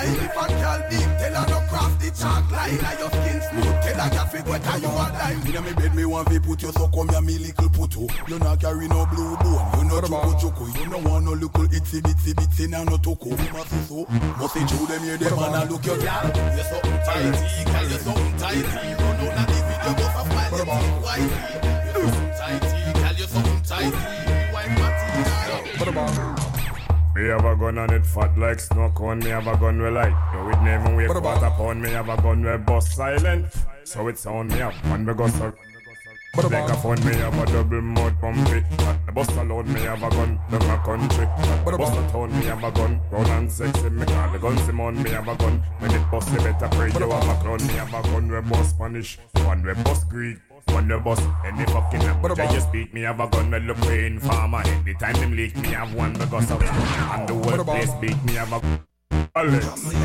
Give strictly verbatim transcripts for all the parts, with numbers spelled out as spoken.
line. If a girl deep, tell her no cross the chalk line. Now your skin smooth, tell her you fit wet and you a dime. Inna me bed me want fi put you, so come here me little puto. You not carry no blue bone, you no chuko chuko. You no want no little itsy bitsy bitsy now no toko. You must so, must say to them here them and I look your girl. You so tighty, girl you so tighty. Run out of the video, go for smile, you so whitey. You so tighty, girl you so tighty. White party. Me have a gun and it fat like snow cone. Me have a gun we like. Yo, it never wake quarter pound. Me have a gun we bust silent. So it sound me up when we go so. Like a phone, me have a double mode pump it. The bust alone, me have a gun, down a country. The bust a town, me have a gun, round and sexy. Me call the gun Simon, me have a gun. When it bust, you better pray you have a clown. Me have a gun, we bust Spanish. One we bust Greek. One we bust any fucking language I you speak. Me have a gun, me look way in farmer. Every time them leak, me have one, we go so. And the workplace beat, me have a Alex.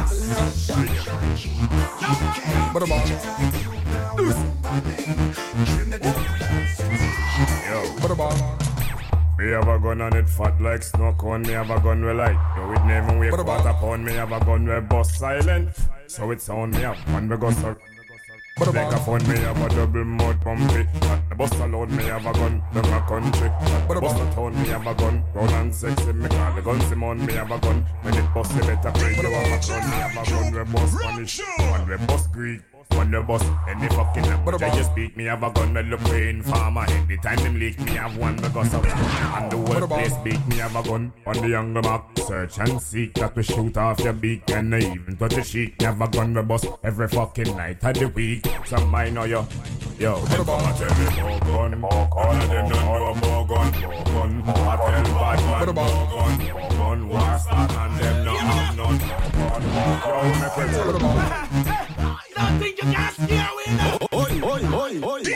Yo, me have a gun and it fat like snow cone. Me have a gun we like. Yo, it never wake quarter pound. Me have a gun we bust silent. So it sound me up when we go so. Like a phone, me have a double mode pump it. The bust alone, me have a gun, down a country. The bust a town, me have a gun, round and sexy. Me call the gun Simon, me have a gun. When it bust, you better pray you have a gun. Me have a gun, we bust Spanish. One we bust Greek. One we bust any fucking language I you speak. Me have a gun, me look way in farmer. Every time them leak, me have one, we go so. And the workplace beat, me have a gun. On the younger mark, search and seek. That we shoot off your beak and even touch the sheet. Me have a gun, we bust every fucking night of the week. Some mine or yo, yo. Them come and tell me more gun, more gun. And them don't know more gun, more gun. I tell bad man more gun, more gun. War start and them not have none. More gun, more gun. Make we tell them. You don't think you can scare me now? Oi, oi, oi, oi, oi.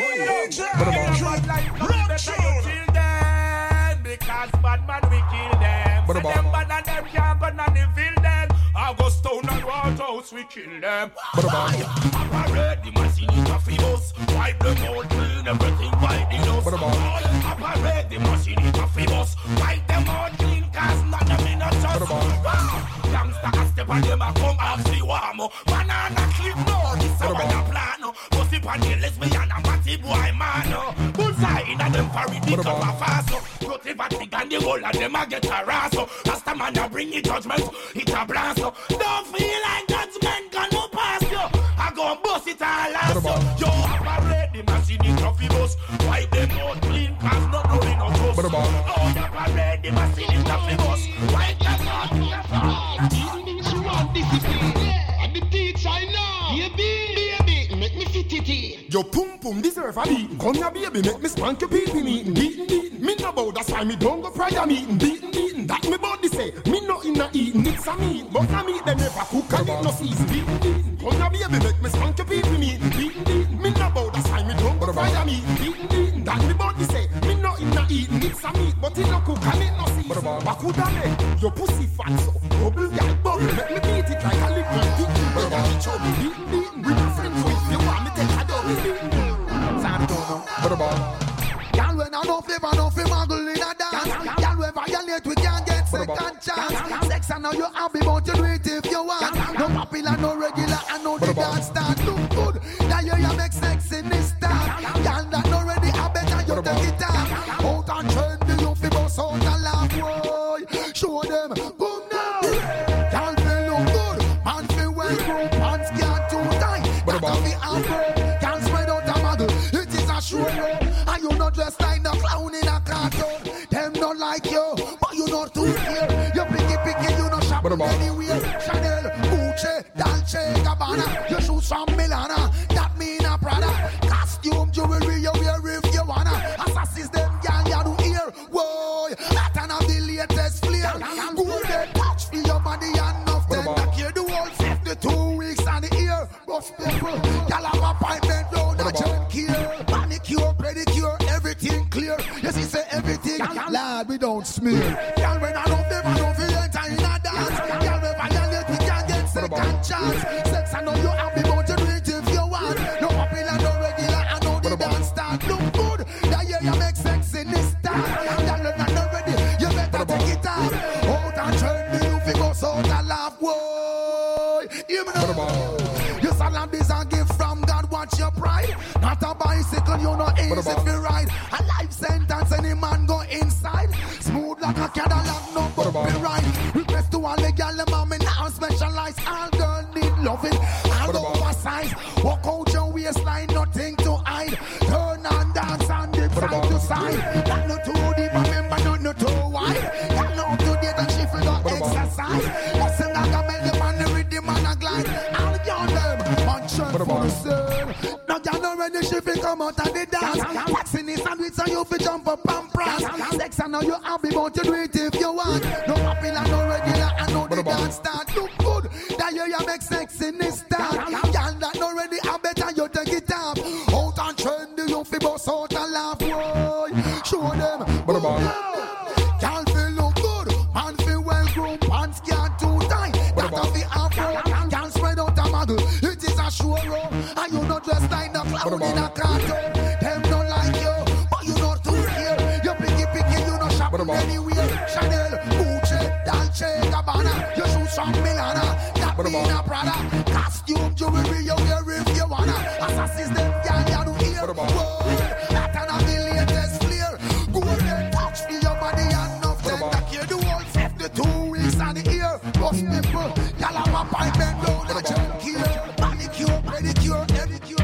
Kill them because bad man we kill them. Say them bad and them can't go and they feel them. Augustine and Waterhouse we kill them. Parade the machine is a famous. Wipe them all clean, everything white in us. Parade the machine is a famous. Wipe them all clean, cause none of me not just. Youngster a step on them a come off the warm. Banana clip no, this a what a plan. Pussy pan the lesbian and matty boy man. Bullseye in a them for it, it come a fast. Protein fatigue and the whole of them a get harassed. Rasta man a bring the judgment, it a blast. Don't feel like judgment can no pass you. I go and bust it all last. Yo, operate the machine in coffee bus. Wipe them out clean, cause not no in no toast. Oh, operate the machine in coffee bus. Wipe them out clean. She want discipline. And the teacher I know. Baby, baby, make me fit it in. Yo, pum pum deserve a beating. Come here, baby, make me spank your pee-pee meeting. Beating, beating. Me no bow, that's why me don't go prayer meeting. Beating, beating. That me body say. Me no in a eating. It's a meat, but a meat they never cook and it no season. Beating, beating. Come here, baby, make me spank your pee-pee meeting. Beating, beating. Me no bow, that's why me don't go prayer meeting. Beating, beating. That me body say. Me no in a eating. It's a meat, but it no cook and it no season. Bakudane, your pussy fat so. Bubble guy bubble. Make me beat it like a little pig. Beating, beating. Beating, bring a friend with you. Want me take a double. Y'all when I know flavor, no feel muggle in a dance. Y'all when violate, we can't get second chance. Sex I know you happy, but you do it if you want. No popular, no regular, I know the dance start look good. Now you you make sex in this time. Y'all that not ready, I better you take it down. Out and trendy, you feel boss out and laugh, boy. Show them, boom now. Y'all feel look good, man feel well grown, man scared too tight. Gotta be out. Show you, and you not dressed like the clown in a cartoon. Them not like you, but you not too clear. You picky picky, you not shopping anywhere. Chanel, Gucci, Dolce, Gabbana. Your shoes from Milana, that mean a Prada. Costume, jewelry, you wear if you wanna. Assassins them, y'all, you do here. Whoa, that and have the latest flair. Good day, touch for your body and enough. Then that year the whole fifty-two weeks and the year. Most people, y'all have a pipe bed round a gem care. Manicure, pedicure, everything clear. Yes, he say everything, lad, we don't smear. Y'all when I don't live, I don't feel enter in a dance. Y'all when violate, we can't get second chance. Sex, I know you happy, but you do it Hear me now. Your salad is a gift from God, watch your pride. Not a bicycle, you know easy if you ride. A life sentence, any man go inside. Smooth like a Cadillac, no bumpy ride. Request to all the girl, the mommy now specialize. All girl need loving, all oversized. Walk out your waistline, nothing to hide. Turn and dance and dip side to side. Not no too deep, remember not no too wide. Got no to date and she feel no exercise. Listen like a melody man, the rhythm and a glide. All y'all them, on shirt for the sun. Now y'all know when the shift come out of the dance. Waxing is sandwich so you fi jump up and prance. Sex and now you happy but you do it if you want. No popular, no regular, I know the dance start. Look good, that year you make sex in this start. Y'all that not ready, I better you take it off. Out and trendy, you fi bust out and laugh, boy. Show them, y'all feel look good, man feel well grown, pants can't too tight. That of the afro, can't spread out a muggle. It is a show room, and you not dressed like the clown in a cartoon. Them don't like you, but you not too here. You picky picky, you not shopping anywhere. Chanel, Gucci, Dolce, Gabbana, you shoot some Milana, that mean a Prada. Costume, jewelry, you wear if you wanna. Assassins, them y'all y'all do here. Whoa, that and a the latest flair. Golden touch for your body and nothing. That you do all set the two weeks and the ear. Most people, y'all have a pipe and down the junk here. Manicure, pedicure, pedicure.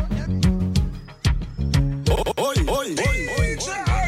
Oi, oi, oi, oi.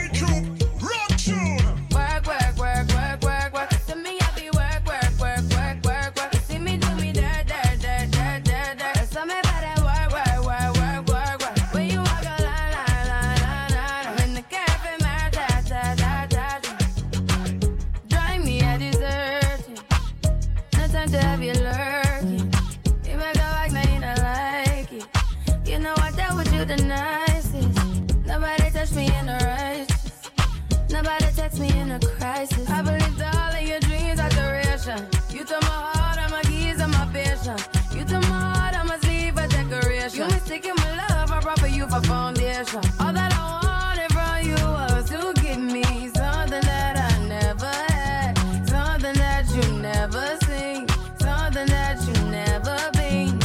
Work, work, work, work, work, work. To me, I be work, work, work, work, work, work. See me do me dirt, dirt, dirt, dirt, dirt, dirt. So me better work, work, work, work, work, work. When you walk a line, line, line, line, line. I'm in the cafe, man, da, da, da, da, da. Drive me a dessert. No time to have you lurking. You make a like, now you don't like it. You know I dealt with you the nicest. Nobody touched me in the righteous. Nobody text me in a crisis. I believed all of your dreams are duration. You took my heart, all my keys, and my patience. You took my heart, I must leave a decoration. You mistaken my love, I brought for you for foundation. All that I wanted from you was to give me something that I never had, something that you never seen, something that you never been.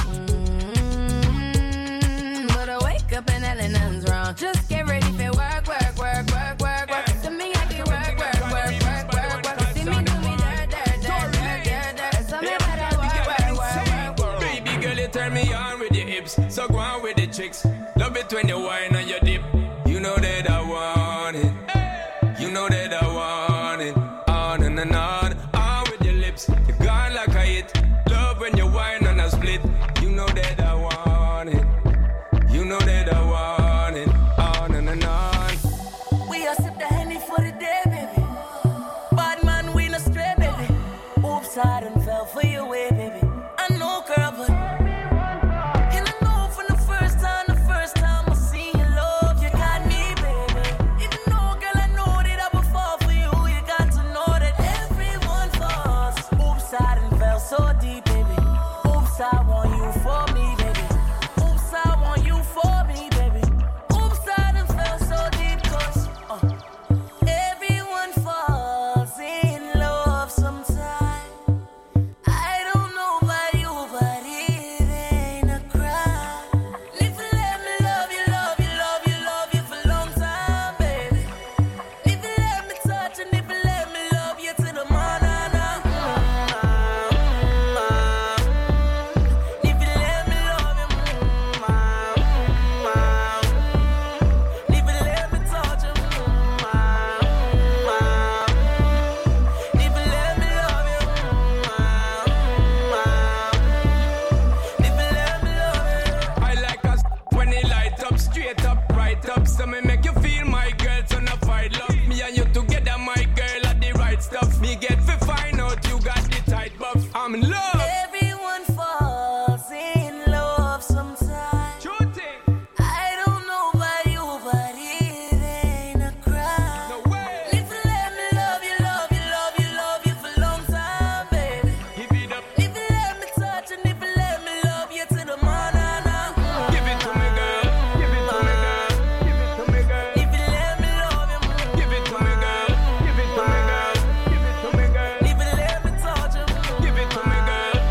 Mm-hmm. But I wake up and hell and nothing's wrong. Just get ready for work, work, work, work, work, work. To me, I be work, work, work, work, work, work. See me do me dirt, dirt, dirt, dirt, dirt, dirt. So me better work, work, work, work. Baby girl, you turn me on with your hips. So go on with the tricks. Love it when you whine on your dip. You know that I want it. You know that I want it. On and, and on. On with your lips. You gone like a hit. Love when you whine on a split. You know that I want it. You know that I want it. On and, and on. We are sip the Henny for the day, baby. Bad man, we no stray, baby. Oops, I done fell for your way, baby. I know, girl, but and I know from the first time, the first time I see your love, you got me, baby. Even though, girl, I know that I would fall for you, you got to know that everyone falls. Oops, I done fell so deep, baby. Oops, I want you for me, baby. Oops, I want you for me, baby. Oops, I done fell so deep, cause uh, everyone falls in love sometime. I don't know about you, but it ain't a crime. If you let me love you, love you, love you, love you for a long time, baby. If you let me touch and if you let me love you to the morning, if you let me love you, if you let me touch you, if you let me love you, if you let me love you. I like us when they light up, straight up, right up. So me make you feel my girl, so no fight love. Me and you together, my girl, are the right stuff. Me get fi find out you got the tight buff. I'm in love. Everyone falls in love sometime. True thing. I don't know about you, but it ain't a crime. No way. If you let me love you, love you, love you, love you for a long time, baby. Give it up. If you let me touch and if you let me love you to the morning, Give it to me, girl. Give it to me, girl. Give it to me, girl. if you let me love you, Give it to me, girl. Give it to me, girl. Give it to me, girl. if you let me touch you, Give it to me, girl.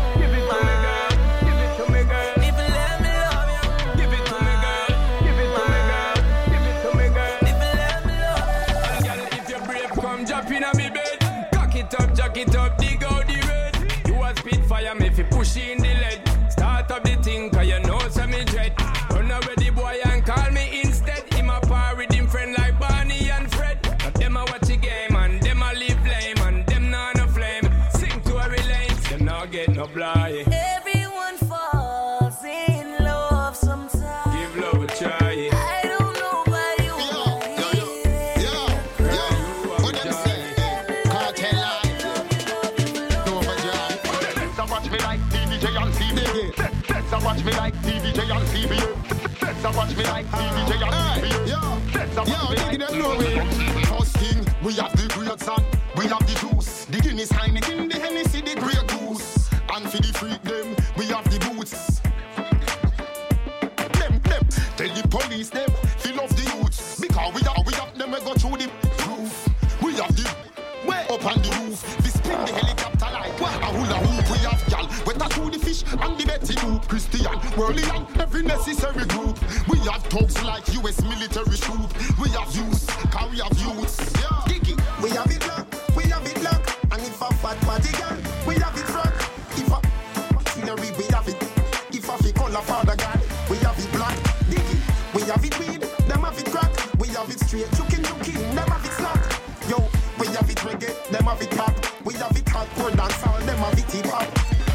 I me fi push in the lead. Start up the thing, cause you know some me dread. Run away the boy and call me instead. Him a par with him friend like Barney and Fred. But them a watch the game and them a live lame and them not no flame. Sing to a relay, them not get no blind. Everyone falls in love sometimes. Give love a try. I don't know why you Yeah, yeah, yeah, yeah. What them say? Cartel life. No overdrive. Let's watch me like T V J on C B A. Let's watch me like T V J on C B A. Let's watch me like T V J on C B A. Yeah, Let's watch yeah, me dig like them no way. First thing, we have the great sun, we have the juice, the Guinness, Heineken, the Hennessy, the Grey Goose, and for the freak them, we have the boots. Them, them, tell the police them, fill off the youths, because we have, we have them, we go through the roof. We have the way up on the roof, we spin the helicopter like a hula hoop. We have gal, wetter through the fish and the Betty Boop. Christian, Worley and every necessary group. We have thugs like U S military troop. We have youths, cause we have youths. Yeah. Kiki, we have it lock, we have it lock. And if a fat party girl, we have it rock. If a scenery, we have it. If a fi color father God, we have it black. Kiki, we have it weed, them have it crack. We have it straight, chukin chukin, them have it slack. Yo, we have it reggae, them have it pop. We have it hardcore dancehall, them have it hip hop.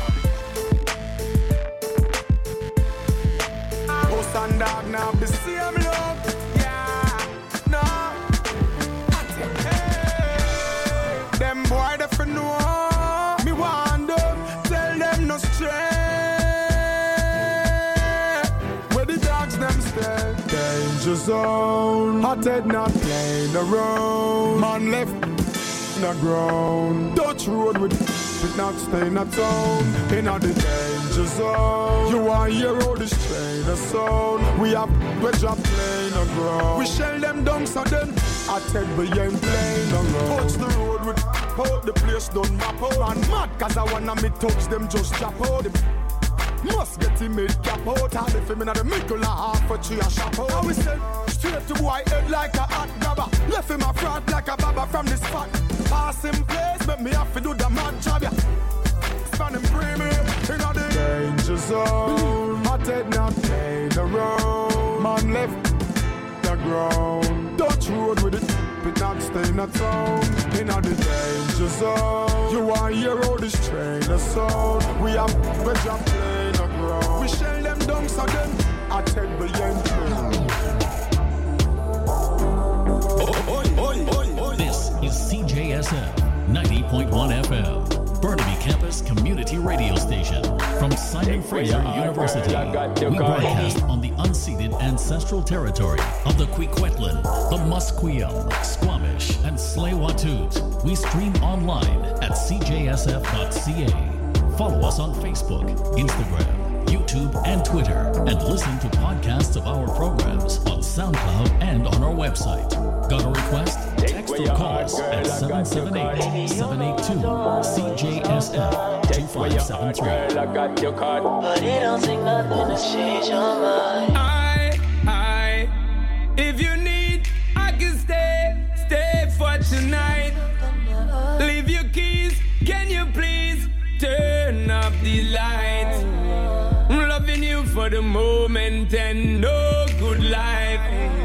House and dog now the same look. Yeah, no. Hey, them boy they for know. Me want them, tell them no stray. Where the dogs them stay. Danger zone. Hot head not playing around. Man left in the ground. Dutch road with it not staying at home. In a the danger zone. You want hear how this train a sound. We have we drop plane on ground. We shell them down so then I tell we ain't playing on road. Touch the road with out the place done map out. And mad cause I wanna me touch them just drop out them. Must get him made cap out. And if him in the middle of half a tree a shop out. And we say straight to boy head like a hot grabber. Left him a front like a baba from the spot. Pass him place, make me have to do the mad job, yeah. Stand him premium, in a the danger zone. Hot head not playing the road. Man left the ground. Dutch road with it, it not staying at home. In a the danger zone. You want hear how this train a sound. We have we jump playing the ground. We shell them down so then I tell we ain't playing. This is C J S F ninety point one F M, Burnaby Campus Community Radio Station. From Simon Fraser University, we broadcast on the unceded ancestral territory of the Kwikwetlan, the Musqueam, Squamish, and Tsleil-Waututh. We stream online at c j s f dot c a. Follow us on Facebook, Instagram, YouTube, and Twitter, and listen to podcasts of our programs on SoundCloud and on our website. Got a request? Text or call us at seven seven eight, seven eight two, C J S F two five seven three. But it don't take nothing to change your mind. I, I, if you need, I can stay, stay for tonight. Leave your keys, can you please turn up the lights? I'm loving you for the moment and no good life.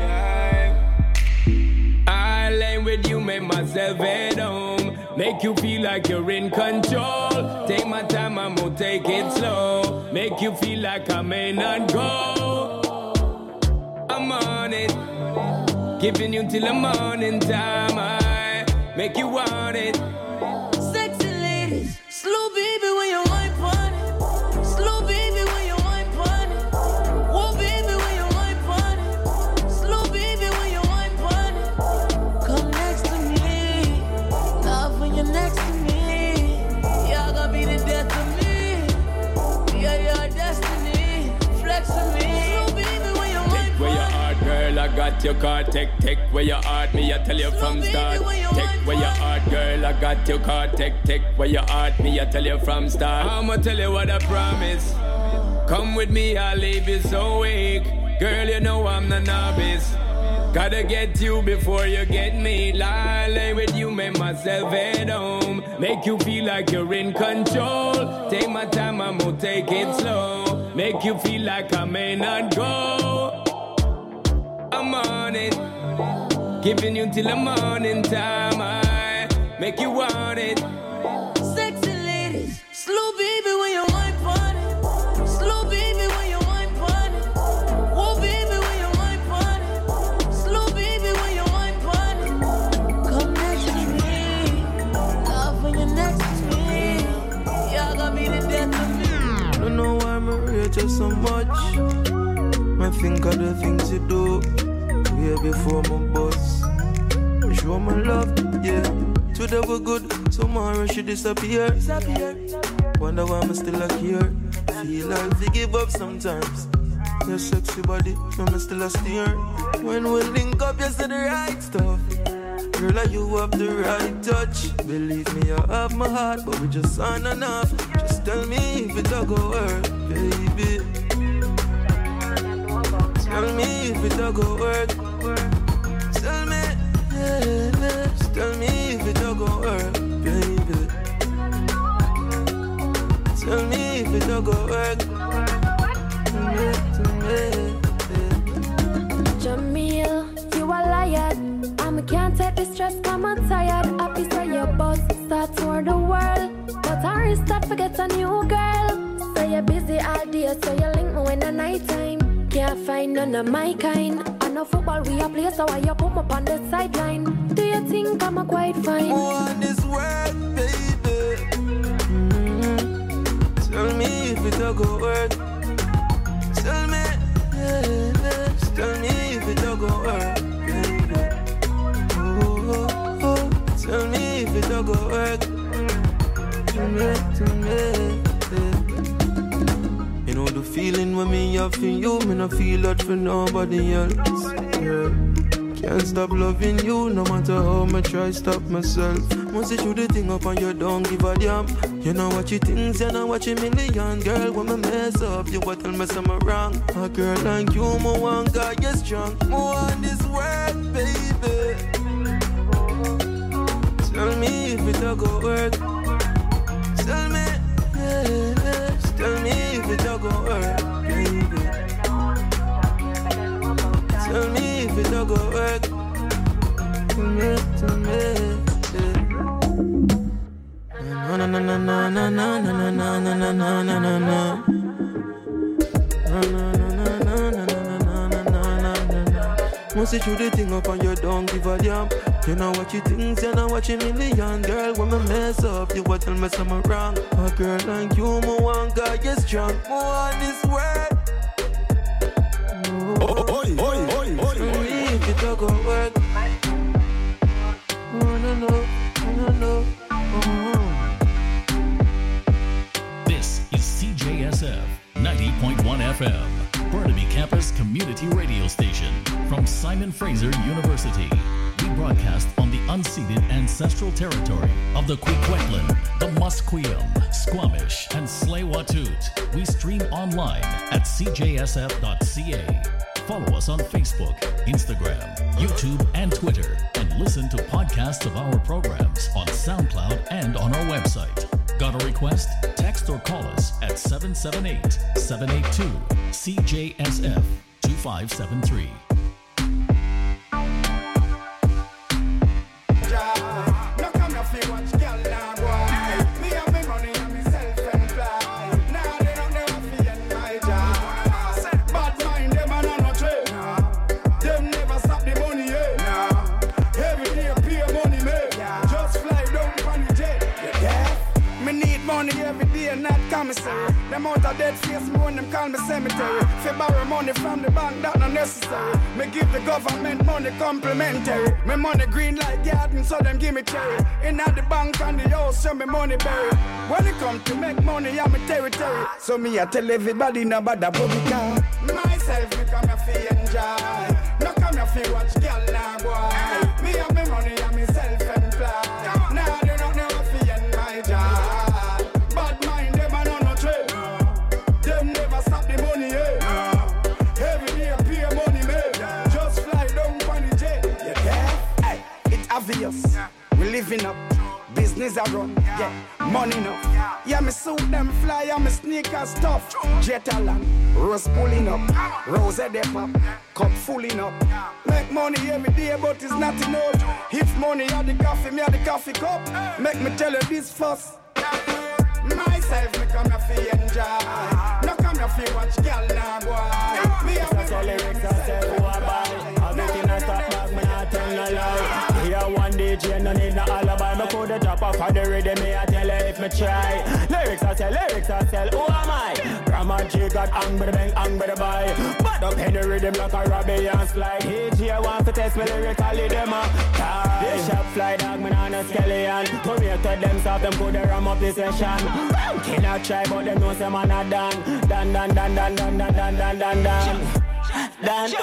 I lay with you, make myself at home. Make you feel like you're in control. Take my time, I'm gonna take it slow. Make you feel like I may not go. I'm on it, giving you till the morning time. I make you want it. Sexy ladies, slow baby when you wine pon it. Slow baby when you wine pon it. Whoa baby when you wine pon it. Slow baby when you wine pon it. Come next to me, love when you're next to me. You're gonna be the death of me. You're your destiny, flex with me. Slow baby when you wine Take where your heart, girl, I got your card. Take, take where your heart, me, I tell you from start. Take where your heart, girl, I got your card. Take, take where your heart, me, I tell you from start. I'ma tell you what I promise. Come with me, I'll leave you so weak. Girl, you know I'm the novice. Gotta get you before you get me. Lie, lay with you, make myself at home. Make you feel like you're in control. take my time, I'm gonna take it slow. Make you feel like I may not go. I'm on it, giving you till the morning time. I make you want it. Sexy ladies, slow baby when you wine party. Slow baby when you wine party. Whoa baby when you wine party. Slow baby when you wine party. Come next to me, love when you're next to me. You're gonna be the death of me. Don't know why I'm rate you so much. I think of the things you do. Way before my boss. Show my love, yeah. Today we're good, tomorrow she disappear. disappear. Wonder why I'm still here. Feel like we give up sometimes. Your sexy body, I'm still a steer. When we link up, you say the right stuff. Girl, like you have the right touch. Believe me, I have my heart, but we just aren't enough. Just tell me if it all go work, baby. Tell me if it all go work. Tell me, yeah, just tell me if it all go work, baby. Tell me if it all go work. Tell me, tell me, yeah. Jamil, you a liar. I can't take the stress, I'm tired. Happy say your boss start toward the world, but I start forget a new girl. Say you're busy all day, so you link me when the night time. Can't find none of my kind. I know football we a play, so why you put me up on the sideline? Do you think I'm a quite fine? On this work, baby. Mm-hmm. Tell me if it all go work. Tell me, yeah, just tell me if it all go work, baby. Oh, oh, oh. Tell me if it all go work. Tell me, tell me, yeah. You know the feeling when me have for you, me no feel that for nobody else. Yeah. Can't stop loving you, no matter how much try stop myself. Once you do the thing up and you don't give a damn. You know what you things, you know what you million. Girl, when me mess up, you what tell me something wrong. A girl like you, me want God, you strong. Me want this work, baby. Tell me if it all go work. Tell me, yeah, just tell me if it all go work, baby. Tell me if it all go work. Tell me, tell me, yeah. Na na na na na na na na na na na na na na na na. Once you do the thing up and you don't give a damn. You know what you think, you know what you million. Girl, when me mess up, you what tell me something wrong. A girl like you, me want God, you strong. Me want this work. Oh, oi, oi, oi, oi. If it all go work. Oh, no, no, no, no. Oh. This is C J S F ninety point one F M, Burnaby Campus Community Radio Station from Simon Fraser University. We broadcast on the unceded ancestral territory of the Kwikwetlan, the Musqueam, Squamish, and Tsleil-Waututh. We stream online at c j s f dot c a. Follow us on Facebook, Instagram, YouTube, and Twitter, and listen to podcasts of our programs on SoundCloud and on our website. Got a request? Text or call us at seven seven eight, seven eight two, C J S F two five seven three. Them out of dead face, me when them call me cemetery. If you borrow money from the bank, that not necessary. Me give the government money complimentary. Me money green like garden, so them give me cherry. In at the bank and the house, show me money berry. When it come to make money, I'm a territory. So me I tell everybody no bother bubble car. Myself, me come here for enjoy. No come here for watch girl now boy. Me have me money, I'm me self-employed. Now they don't know if you end my job. Obvious. We living up, business business I run. Yeah, money enough. Yeah, me suit them fly and me sneakers tough. Jet along, rose pulling up, rose a dip up, cup fulling up. Make money every day, but it's not enough. If money are the coffee, me are the coffee cup. Make me tell you this first. Myself, me come here for enjoy. No come here for watch girl now boy. Me have to lyrics I say who I buy. Everything I start back, me not tell no lie. Here one D J, no need no alibi. Me coulda drop off of the rhythm, me I tell her if me try. Lyrics I say, lyrics I sell, who am I? Grandma G got angry bang, angry buy. But up in the rhythm like a Robbie and slide. Hey G, I want to test me lyrically, them a die. They shop fly dog, me on a skeleton. Come here to them stop, them coulda ram up the session. Cannot try, but them know some man a done. Done, done, done, done, done, done, done, done, done, done. Done,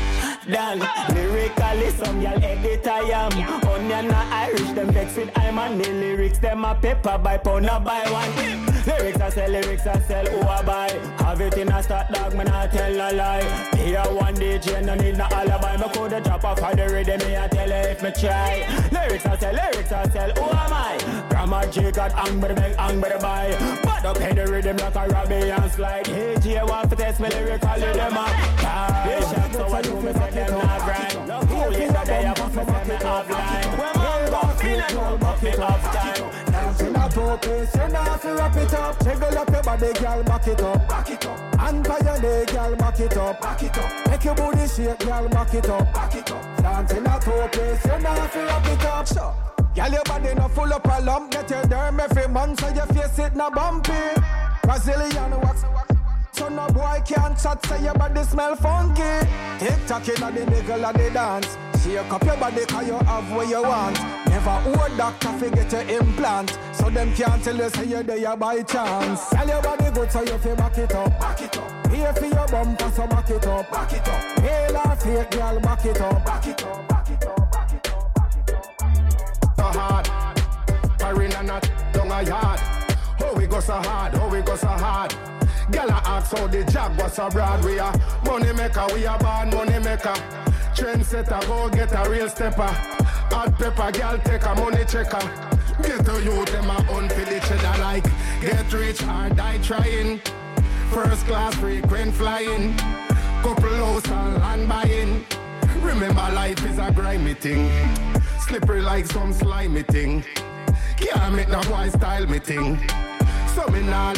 done. Lyrically, some y'all edit I am. Onion a Irish, them vex with I'm and the lyrics, them a paper by pound, not by one. Lyrics I sell, lyrics I sell, who I buy. Have it in a start dog, me not tell no lie. Here one D J, no need no alibi. Me coulda drop off of the rhythm, me I tell her if me try. Lyrics I sell, lyrics I sell, who am I? Grandma G got angry bang, angry buy. But up in the rhythm like a Robbie and slide. Hey G, want to test me lyrically, them a die. They shot so I do me say them not grind. No cool in the day, I must me say me offline. When man go feeling all but me off time. Dancing at your place, you not fi wrap it up. Jiggle up your body, girl, back it up. Back it up. And by your day, girl, back it up. Back it up. Make your booty shake, girl, back it up. Back it up. Dancing at your place, you not fi wrap it up. Sure. Girl, your body no full up a lump. Get your derm every month, so your face it no bumpy. Brazilian wax. So no boy can't chat, say your body smell funky. Tick-tock inna the niggle of the dance. Shake up your body cause you have what you want. Never old doctor forget your implant. So them can't tell you say you're there by chance. Tell your body good so you feel back it up. Back it up. Here for your bumper so back it up. Back it up. Hail or fake girl back it up. Back it up. Back it up. Back it up. Back it up. So hard. Carrying a knot down a yard. Oh we go so hard. Oh we go so hard. Girl a ask how the job was abroad. We are money maker, we are born money maker. Trendsetter, go get a real stepper. Hot pepper, girl take a money checker. Get to you, them a unfill each other like. Get rich or die trying. First class frequent flying. Couple house and land buying. Remember life is a grimy thing. Slippery like some slimy thing. Can't make no boy style me thing. So me not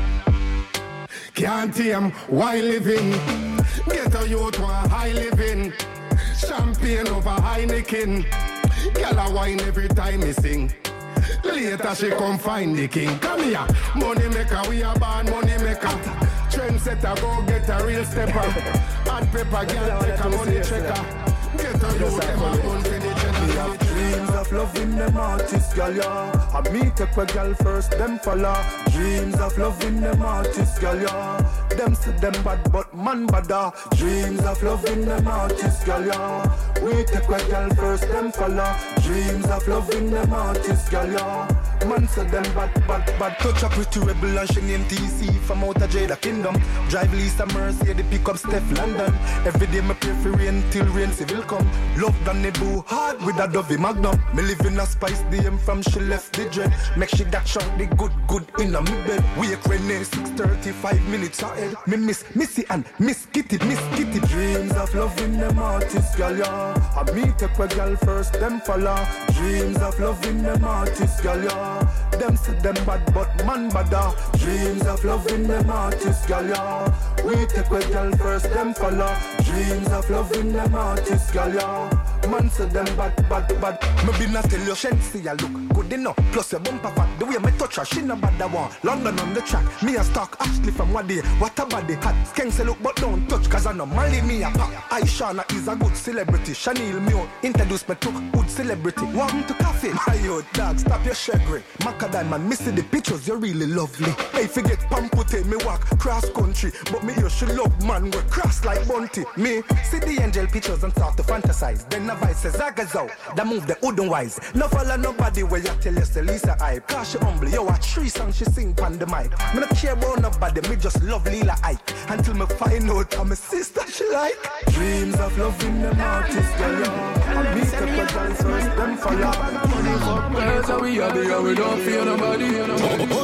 can't tame why living. Get a youth one high living. Champagne over Heineken. Girl a wine every time me sing. Later she come find the king. Come here, money maker, we a born money maker. Trendsetter, go get a real stepper. Hot pepper, girl take a money checker. Get a youth them a gun for the general. Dreams of loving them artists, girl, yeah. I meet take a girl first, them follow. Dreams of loving them artists, girl, yeah. Them say them bad, but man badder. Dreams of loving them artists, girl, yeah. We take a girl first, them follow. Dreams of loving them artists, girl, yeah. Man say them bad, bad, bad. Touch a pretty rebel and she named T C from out of Jada Kingdom. Drive Lisa Mercy, they pick up Steph London. Every day me pray for rain till rain civil come. Love done it do hard with a dovey magnum. Me live in a spice D M from she left the dread. Make she dash out the good, good in a me bed. Wake Renee six thirty-five minutes ahead. Me miss Missy and Miss Kitty, Miss Kitty. Dreams of loving them artists, girl, yeah. I me take a girl first, them follow. Dreams of loving them artists, girl, yeah. Them say them bad, but man badder. Dreams of loving them artists, girl, yeah. We take a girl first, them follow. Dreams of loving them artists, girl, yeah. Man say them bad, bad, bad. Me be not tell you, Shensi, you look good enough. Plus your bumper fat, the way me touch her, she no bad that one. London on the track, me a stalk Ashley from what day. What a body hot, Skank say look but don't touch, cause I know Mali me a pop. Aishana is a good celebrity, Chanel me out, introduce me to good celebrity. Want me to cafe? My yo dog, stop your shaggering. Macadam man, me see the pictures, you're really lovely. Hey, forget Pampute, me walk cross country, but me here she love man, we cross like Bunty. Me see the angel pictures and start to fantasize. Then the vice says Zagazo, that move the Udon wise. No follow nobody where you tell you, say Lisa hype. Cause she humble, yo, a three songs she sing on the mic. Me not care about nobody, me just love Lila Ike. Until me find out how my sister she like. Dreams of loving them artists, girl, yo. And me take a chance first, them for love. Money for girls, so we are the we don't fear nobody, you know. You know,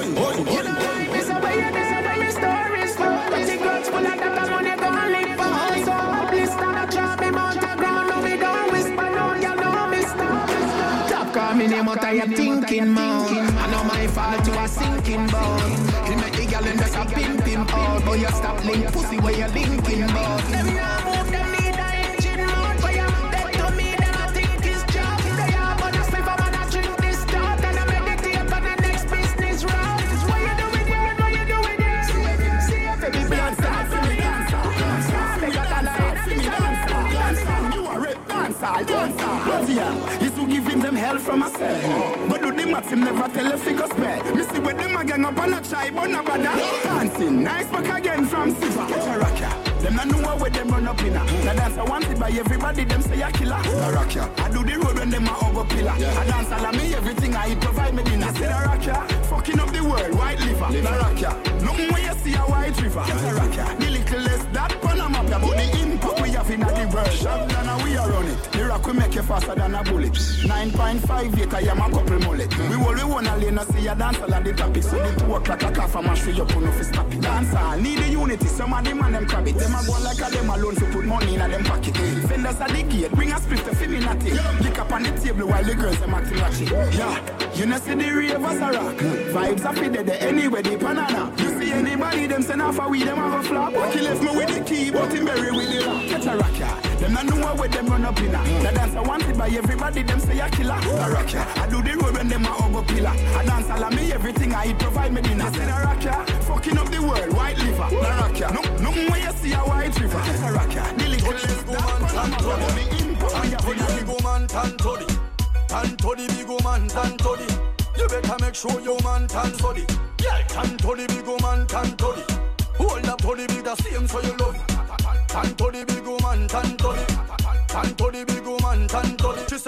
this a way, this a way, your stories flow. But the girls full of that money gonna live for. So I'm blessed and I drop him out the ground. No, we don't whisper, no, you know me stop. Top call me name out of your thinking mouth. I know my fault to a sinking boat. You make the girl and just a pimp him out. But you stop link pussy where you linking about. Them now move, them need a engine mode. But you dead to me, then I think it's job. They are but I sleep, I'm gonna drink this stuff. And I meditate on the next business route. What you doing there, what you doing there? See if it be dancer, see me dancer. They got a light, see me dancer. You are red dancer, dancer. But yeah, it's to give him them hell from myself. But do the math, him never tell a figure spell. Me see where them a gang up on a try, but no bother. Dancing, nice back again from Siva. Catch a rocker. Them not know where them run up in. The dancer wanted by everybody, them say a killer. A rocker. I do the road when them a over pillar. I dance all of me, everything I eat, provide me dinner. Say the rocker, fucking up the world, white liver. The rocker, nothing where you see a white river. Catch a rocker. The little less that Panama, but the impact we have in the world. Shot down and we are on it. The rock we make you faster than a bullet. nine point five eight, I am a couple mullet. We all we wanna lane, see a dancer and the topic. So the two o'clock a cough and mash you put no fi stop it. Dancer, need the unity, some of them and them crab it. Them a go like a them alone, so put money in a them pocket. Fenders at the gate, bring a split to feel natty. Lick up on the table while the girls them acting ratchet. Yeah, you know see the ravers a rock. Vibes are fitted there anywhere, the banana. You see anybody, them send off a weed, them have a flop. He left me with the key, but him bury with the rock. Catch a rocker. Them not know where them run up in. The dancer wanted by everybody, them say a killer. A rocker. I do the road when them a over pillar. I dance all of me, everything I eat, provide me dinner. Say the rocker, fucking up the world, white liver. The rocker. No, no where you see a white river. Catch a rocker. The little less that Panama. The impact. Tantodi, big woman, Tantodi. Tantodi, big woman, Tantodi. You better make sure your man Tantodi. Yeah, Tantodi, big woman, Tantodi. Hold up to the big, the same so you love. Tanto the big woman, tanto the Tanto the big woman, tanto the She say,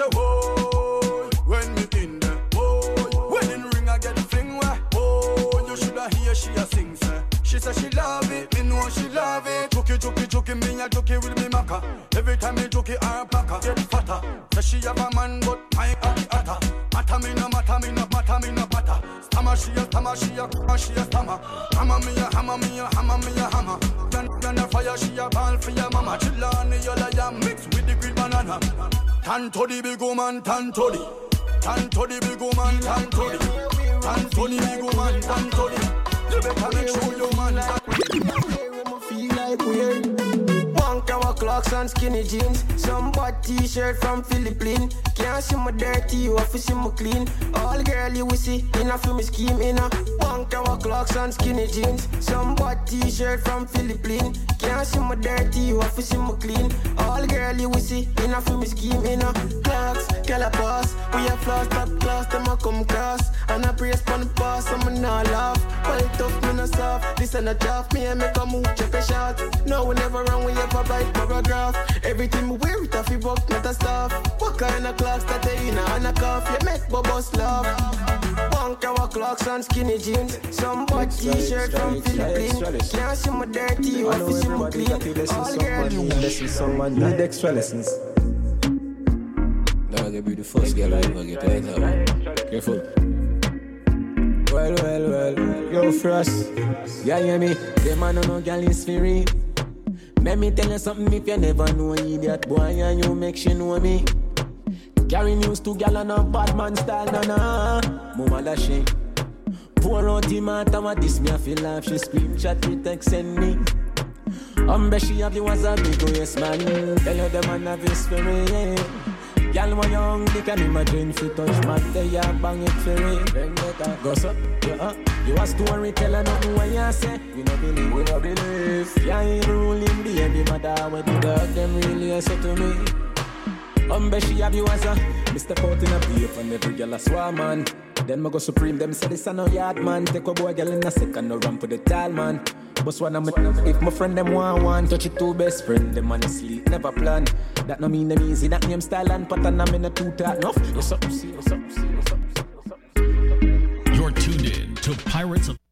whoa, when me in there, whoa. When in ring I get fling where, whoa. You shoulda hear she a sing, say. She say she love it, me know she love it. Chucky, chucky, chucky, me a chucky with me maca. Every time me chucky her packer, get fatter. Say she have a man, but I am the atta. Matter me no matter, me no matter, me no matter. Stammer she a stammer, she a she a stammer. Hammer me a hammer, me a hammer, me a hammer. Gun gun a fire, she a ball for your mama. Chillani you like a mix with the green banana. Tanto the big woman, tanto the. Tanto the big woman, tanto the. Tanto the big woman, tanto the. You better make sure your man. Feel like weird. One cover clocks and skinny jeans. Some bad t-shirt from Philippines. Can't see my dirty, you have to see my clean. All girl you will see, in a film scheme in a. One cover clocks and skinny jeans. Some bad t-shirt from Philippines. Can't see my dirty, you have to see my clean. All girl you will see, in a film scheme in a. Clocks, calapass. We have flaws, top class, them a come cross. And I praise pon the pass, I'm not laugh. Well tough, me no soft. This and a job, me and make a move, check a shot. No, we never wrong, we ever write paragraph. Everything we wear it off, we buck, not a stuff. What kind of clocks that they in a and a cuff? You make bubbles love. One cover clocks and skinny jeans. Some bad t-shirt from Philippines. Can't see my dirty, you have to see my clean. All girl you listen someone need extra lessons. Now they be the first girl I ever get right now. Careful. Well, well, well, yo Frost. Yeah, hear me? Them man no girl is free. Let me tell you something if you never know idiot boy and you make she know me. Carry news to gal and a bad man style, na na. Mama da she. Pour out the matter what this me I feel like she scream, chat me, text send me. Umbe she have you as a big yes man. Tell you the man have his spirit. Gal when young, they can imagine if you touch my day, you bang it for it. Goes up, you up. You a storyteller, nothing what you say. We no believe, we no believe. You ain't ruling baby mother, what the dog them really say to me. Umbe she have you as a Mister Out in a beef and every girl a swarm man. Then me go supreme, them say this a no yard man. Take a boy girl in a second, no run for the tall man. But one of me, if my friend them want one, touch it two best friend, them on the sleep, never plan. That no mean them easy, that name style and pattern, I'm in a two talk, no. What's up, see, what's up, see, what's up, see, what's up. to Pirates of